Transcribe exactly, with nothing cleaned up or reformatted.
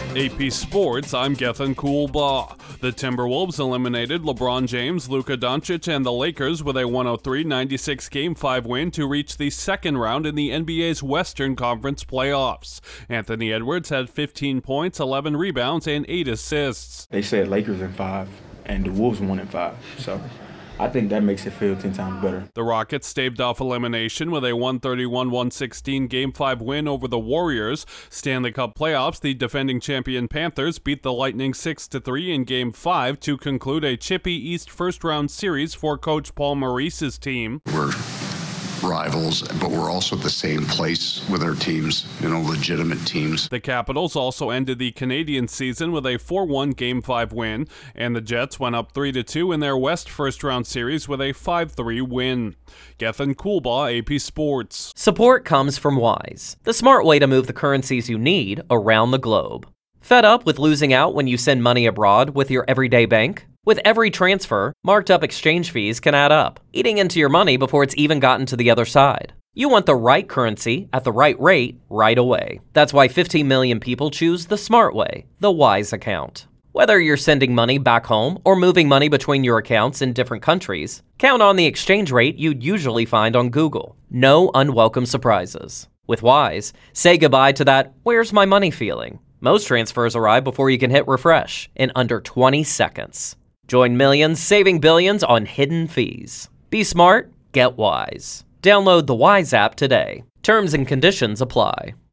A P Sports, I'm Gethin Coolbaugh. The Timberwolves eliminated LeBron James, Luka Doncic, and the Lakers with a one oh three ninety-six Game five win to reach the second round in the N B A's Western Conference playoffs. Anthony Edwards had fifteen points, eleven rebounds, and eight assists. They said Lakers in five, and the Wolves won in five, so I think that makes it feel ten times better. The Rockets staved off elimination with a one thirty-one one sixteen Game five win over the Warriors. Stanley Cup playoffs, the defending champion Panthers beat the Lightning six to three in Game five to conclude a chippy East first-round series for Coach Paul Maurice's team. We're rivals, but we're also at the same place with our teams, you know, legitimate teams. The Capitals also ended the Canadian season with a four one Game five win, and the Jets went up three to two in their West first-round series with a five three win. Gethin Coolbaugh, A P Sports. Support comes from Wise, the smart way to move the currencies you need around the globe. Fed up with losing out when you send money abroad with your everyday bank? With every transfer, marked up exchange fees can add up, eating into your money before it's even gotten to the other side. You want the right currency at the right rate right away. That's why fifteen million people choose the smart way, the Wise account. Whether you're sending money back home or moving money between your accounts in different countries, count on the exchange rate you'd usually find on Google. No unwelcome surprises. With Wise, say goodbye to that "where's my money" feeling. Most transfers arrive before you can hit refresh in under twenty seconds. Join millions saving billions on hidden fees. Be smart, get Wise. Download the Wise app today. Terms and conditions apply.